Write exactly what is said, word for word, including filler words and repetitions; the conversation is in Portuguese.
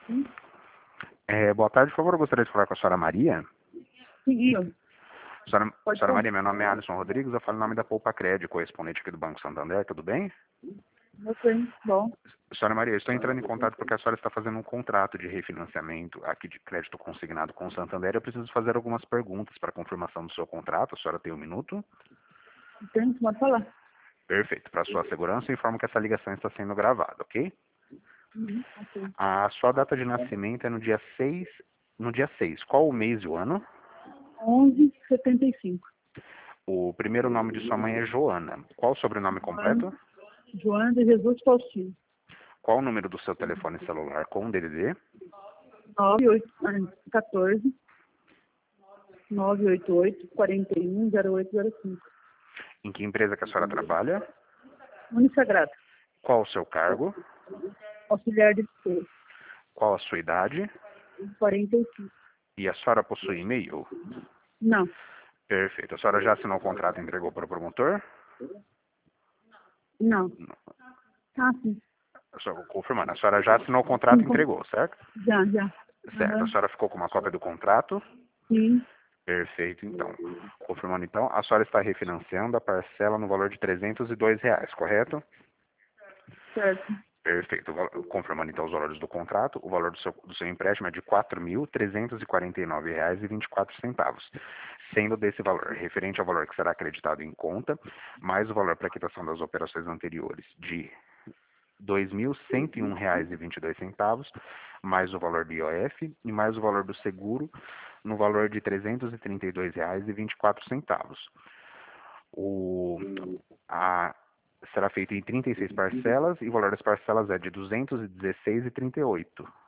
Sim, É, boa tarde, por favor, eu gostaria de falar com a senhora Maria. seguiu. Senhora, Pode senhora falar. Maria, meu nome é Alisson Rodrigues, eu falo em nome da Poupa Crédito, correspondente aqui do Banco Santander, tudo bem? Ok, bom. Senhora Maria, eu estou entrando em contato porque a senhora está fazendo um contrato de refinanciamento aqui de crédito consignado com o Santander. Eu preciso fazer algumas perguntas para confirmação do seu contrato. A senhora tem um minuto? Então, pode falar. Perfeito. Para sua segurança, eu informo que essa ligação está sendo gravada, ok? Uhum, ok. A sua data de nascimento é no dia seis. No dia seis. Qual o mês e o ano? onze setenta e cinco. O primeiro nome de sua mãe é Joana. Qual o sobrenome Joana, completo? Joana de Jesus Faustino. Qual o número do seu telefone celular com D D D? nove oito quatorze nove oito oito quarenta e um zero oito zero cinco. Em que empresa que a senhora trabalha? Unisagrado. Qual o seu cargo? Auxiliar de limpeza. Qual a sua idade? quarenta e cinco. E a senhora possui e-mail? Não, Perfeito. A senhora já assinou o contrato e entregou para o promotor? não. Ah, sim. Só confirmando, a senhora já assinou o contrato Sim, e com- entregou, certo? já, já. Certo. A Aham. senhora ficou com uma cópia do contrato? Sim, Perfeito, então. Confirmando, então, a senhora está refinanciando a parcela no valor de trezentos e dois reais, correto? certo. Perfeito. Val- Confirmando, então, os valores do contrato, o valor do seu, do seu empréstimo é de quatro mil trezentos e quarenta e nove reais e vinte e quatro centavos, sendo desse valor referente ao valor que será acreditado em conta, mais o valor para quitação das operações anteriores de dois mil cento e um reais e vinte e dois centavos, mais o valor do I O F e mais o valor do seguro no valor de trezentos e trinta e dois reais e vinte e quatro centavos. O, a, será feito em trinta e seis parcelas e o valor das parcelas é de duzentos e dezesseis reais e trinta e oito centavos.